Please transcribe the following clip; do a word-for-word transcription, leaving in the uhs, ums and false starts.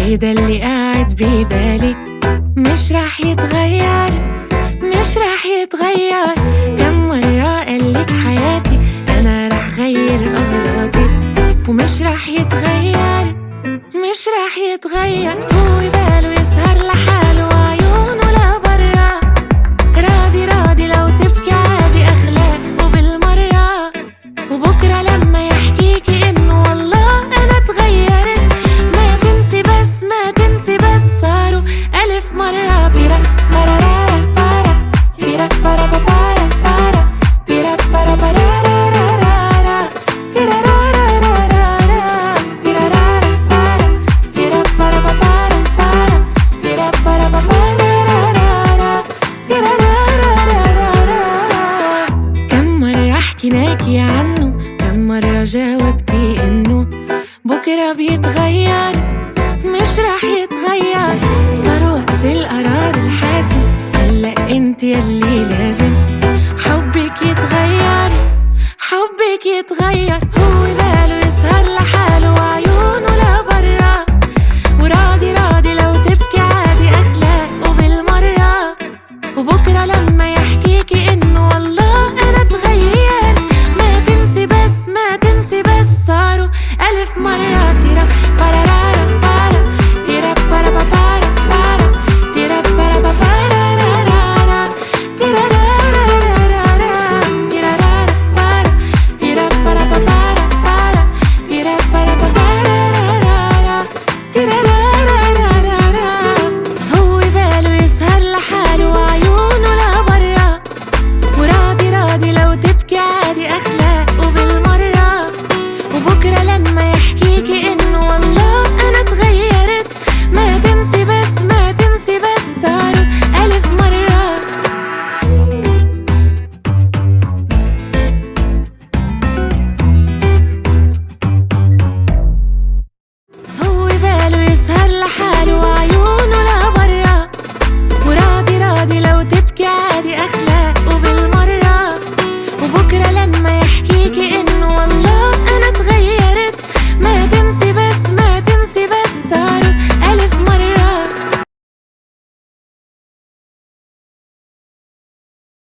وده اللي قاعد ببالي، مش راح يتغير مش راح يتغير. كم مرة قالك حياتي أنا راح غير أغلاطي، ومش راح يتغير مش راح يتغير. هو باله يسهر لحاله وعيونه لبرا، راضي راضي لو تبكي عادي أخلاق وبالمرة. وبكرة لما يحكيكي إنه والله أنا اتغيرت، ما تنسي بس ما تنسي بس صاروا ألف مرة. بيرا برارارا بارا بيرا برا بارا بارا بيرا برا برارارارا بيرا رارارارا بيرا رارا بارا بيرا برا بارا بارا بيرا برا برارارارا بيرا رارارارا. كم مرة حكيناكي عنه، كم مرة جاوبتي إنه بكرة بيتغير مش راح يتغير. صار وقت القرار الحاسم، هلا انت يلي لازم حبك يتغير حبك يتغير. هو باله يسهر لحاله